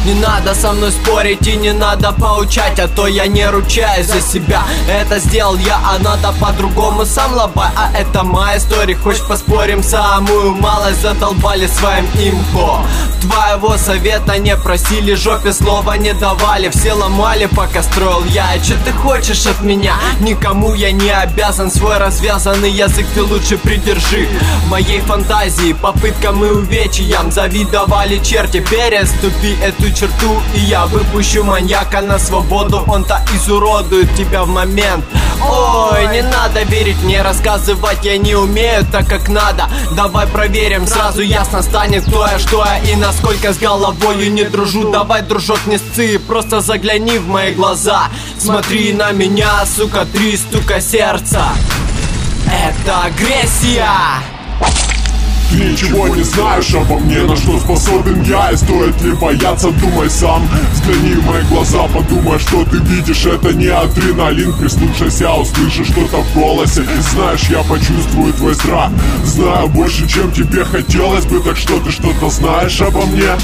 Не надо со мной спорить и не надо поучать, а то я не ручаюсь за себя. Это сделал я, а надо по-другому, сам лобай. А это моя история, хочешь поспорим? Самую малость задолбали своим имхо. Твоего совета не просили, жопе слова не давали. Все ломали, пока строил я. И что ты хочешь от меня? Никому я не обязан. Свой развязанный язык ты лучше придержи. Моей фантазии, попыткам и увечьям завидовали черти. Переступи эту черту, и я выпущу маньяка на свободу. Он-то изуродует тебя в момент. Ой, не надо верить мне, рассказывать я не умею так, как надо. Давай проверим, сразу ясно станет, кто я, что я и насколько с головою не дружу. Давай, дружок, не сцы, просто загляни в мои глаза. Смотри на меня, сука, 3 стука сердца. Это агрессия. Ты ничего не знаешь обо мне, на что способен я. И стоит ли бояться, думай сам. Взгляни в мои глаза, подумай, что ты видишь. Это не адреналин, прислушайся, услышишь что-то в голосе. Знаешь, я почувствую твой страх. Знаю больше, чем тебе хотелось бы. Так что ты что-то знаешь обо мне?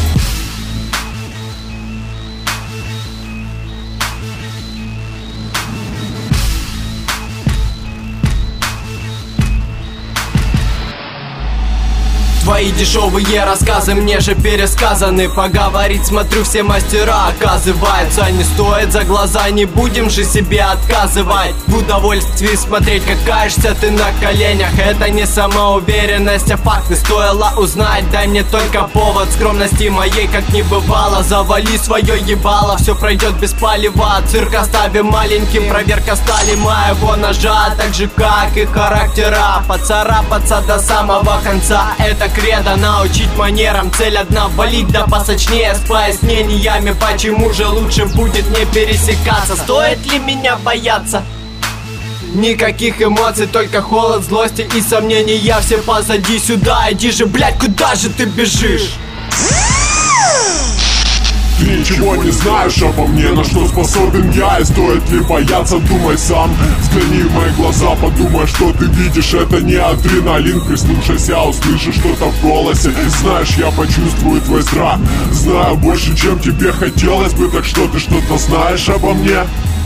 Твои дешевые рассказы мне же пересказаны. Поговорить смотрю, все мастера оказывается. Не стоит за глаза, не будем же себе отказывать. В удовольствии смотреть, как каешься ты на коленях. Это не самоуверенность, а факты стоило узнать. Дай мне только повод, скромности моей как не бывало. Завали свое ебало, все пройдет без палева. Цирк оставим маленьким, проверка стали моего ножа. Так же как и характера, поцарапаться до самого конца. Это кредо, научить манерам, цель одна, валить да посочнее. С пояснениями, почему же лучше будет не пересекаться. Стоит ли меня бояться? Никаких эмоций, только холод, злости и сомнения. Все позади, сюда иди же, блять, куда же ты бежишь? Ты ничего не знаешь обо мне, на что способен я. И стоит ли бояться, думай сам. Взгляни в мои глаза, подумай, что ты видишь. Это не адреналин, прислушайся, услышишь что-то в голосе. Знаешь, я почувствую твой страх. Знаю больше, чем тебе хотелось бы. Так что ты что-то знаешь обо мне?